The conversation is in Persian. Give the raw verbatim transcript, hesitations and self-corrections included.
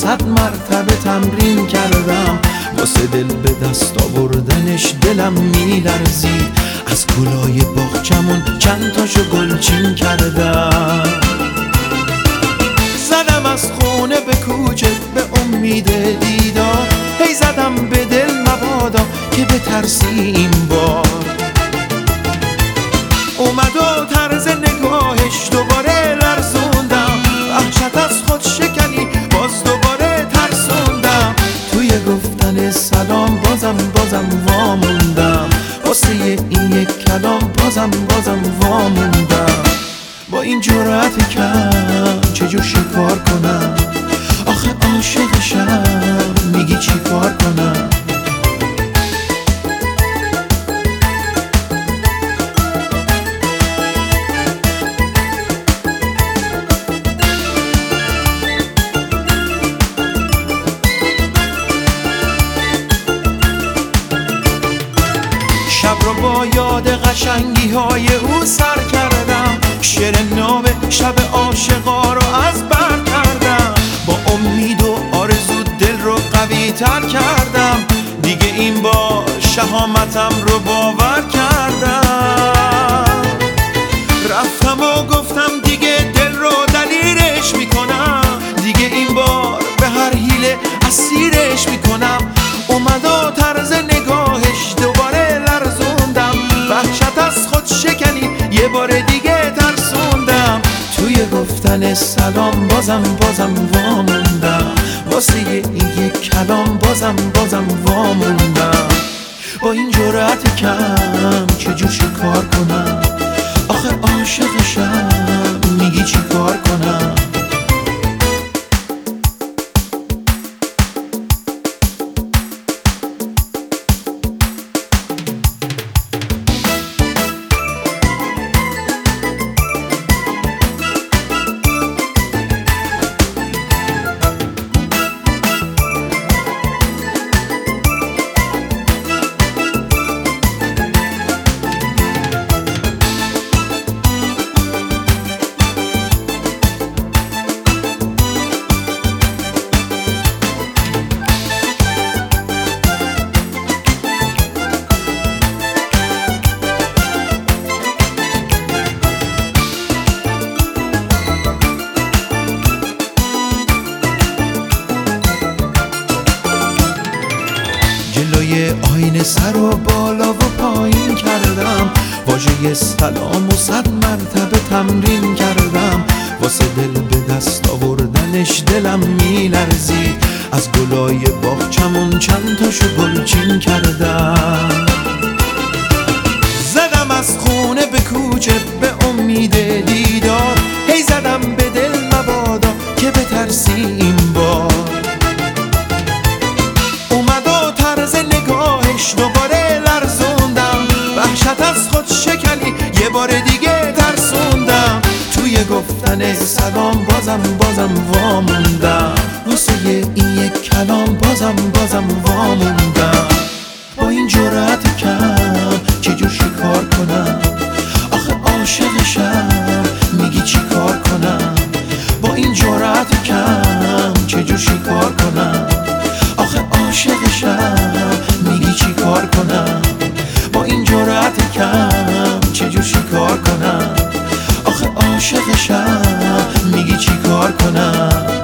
صد مرتبه تمرین کردم، واسه دل به دست آوردنش دلم میلرزید. از گلای باغچمون چند تاشو گلچین کردم. زدم از خونه به کوچه به امید دیدار، هی زدم به دل مبادا که بترسی این بار. اومد و طرز نگاهش دوباره لرزوندم، وحشت از خود شکنی باز دوباره ترسوندم. توی گفتن سلام بازم بازم واموندم، واسه این یک کلام بازم بازم واموندم. با این جرأت کم چجور شکار کنم؟ آخه عاشقشم، میگی چی کار کنم؟ شب رو با یاد قشنگی های او سر کردم، شعر ناب شب عاشقا رو از بر کردم. با امید و آرزو دل رو قوی تر کردم، دیگه این بار شهامتم رو باور کردم. رفتم و گفتم دیگه دل رو دلیرش میکنم، دیگه این بار به هر حیله اسیرش میکنم. اومد و طرز نگاهش دوباره لرزوندم، وحشت از خود شکنی یه بار دیگه ترسوندم. توی گفتن سلام بازم بازم واموندم، واسه این یک کلام بازم بازم واموندم. با این جرأت کم چجور شکار کنم؟ آخه عاشقشم، میگی چی کار کنم؟ جلوی آینه سر و بالا و پایین کردم، واژه سلام و صد مرتبه تمرین کردم. واسه دل به دست آوردنش دلم میلرزید، از گلای باغچمون چند تاشو گلچین کردم. زدم از خونه به کوچه به امید دیدار، هی زدم به دل مبادا که بترسی این بار. نگاهش دوباره لرزوندم، وحشت از خود شکنی یه بار دیگه ترسوندم. توی گفتن سلام بازم بازم واموندم، واسه این یک کلام بازم بازم واموندم. با این جرأت کم چجور شکار کنم؟ آخه عاشقشم، میگی چی کار کنم؟ با این جرأت کم چجور شکار کنم؟ آخه عاشقشم، میگی چی کار کنم؟ با این جرأت کم چجور شکار کنم؟ آخه عاشقشم، میگی چی کار کنم؟